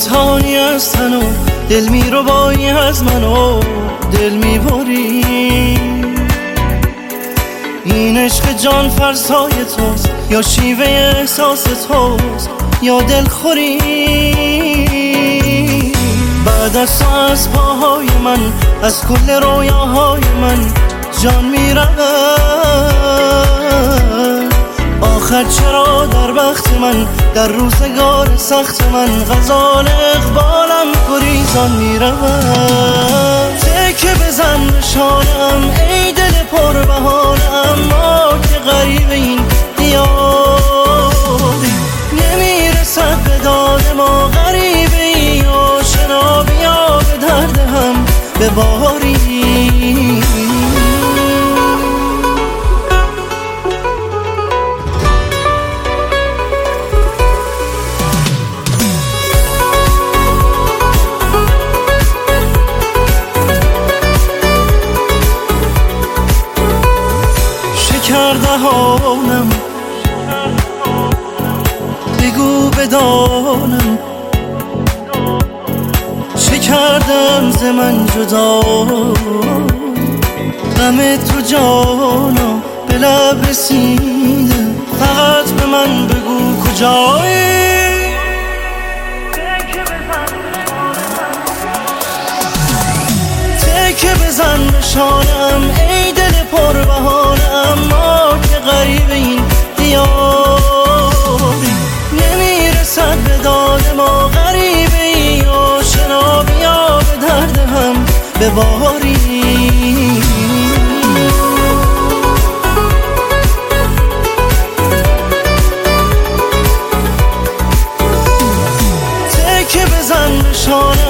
کوتاهی از تن و دل می رو بایی از من و دل می بری. این عشق جان فرسای توست یا شیوه احساس توست یا دلخوری. بعد از تو از پاهای من از کل رویاهای من جان می رود. آخر چرا در وقت من در روزگار سخت من غزال اقبالم گریزان می رود. تکه بزن به شانم ای دل پر بهانم، ما که غریب این دیاری نمیرسد به داد ما. غریبه ای آشنا بیا به درد هم بباری. دهانم بگو بدانم چه کردم ز من جدا. غم تو جانا به لب رسیده، فقط به من بگو کجایی. تکه بزن به شانم ای دل پر بهانم، ما که غریب این دیاری نمیرسد به داد ما. غریبه ای آشنا بیا به درد هم بباری. تکه بزن به شانم